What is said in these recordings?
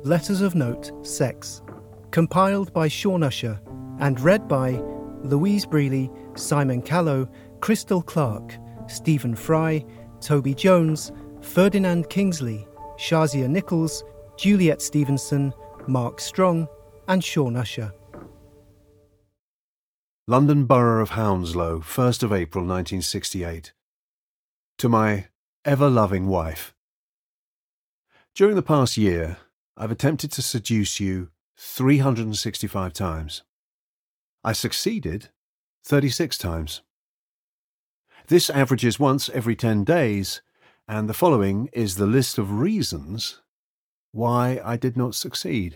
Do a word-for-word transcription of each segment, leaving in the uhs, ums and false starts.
Letters of Note, Sex, compiled by Sean Usher and read by Louise Brealey, Simon Callow, Crystal Clark, Stephen Fry, Toby Jones, Ferdinand Kingsley, Shazia Nichols, Juliet Stevenson, Mark Strong, and Sean Usher. London Borough of Hounslow, first of April nineteen sixty-eight. To my ever-loving wife. During the past year, I've attempted to seduce you three hundred sixty-five times. I succeeded thirty-six times. This averages once every ten days, and the following is the list of reasons why I did not succeed.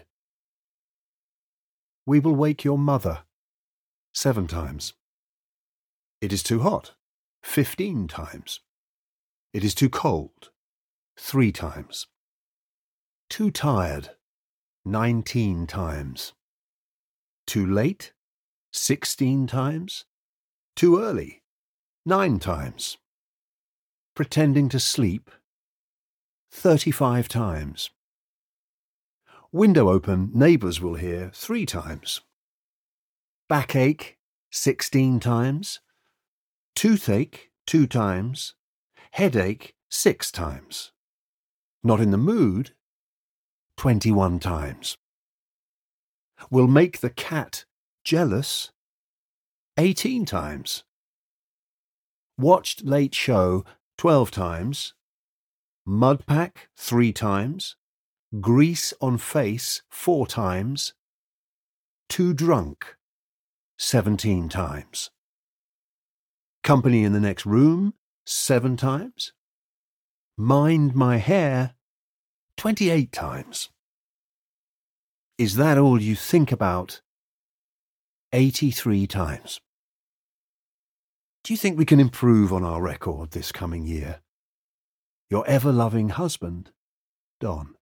We will wake your mother seven times. It is too hot fifteen times. It is too cold three times. Too tired nineteen times. Too late sixteen times. Too early nine times. Pretending to sleep thirty-five times. Window open, neighbours will hear three times. Backache sixteen times. Toothache two times. Headache six times. Not in the mood twenty-one times. Will make the cat jealous eighteen times. Watched late show twelve times. Mudpack three times. Grease on face four times. Too drunk seventeen times. Company in the next room seven times. Mind my hair twenty-eight times. Is that all you think about eighty-three times? Do you think we can improve on our record this coming year? Your ever-loving husband, Don.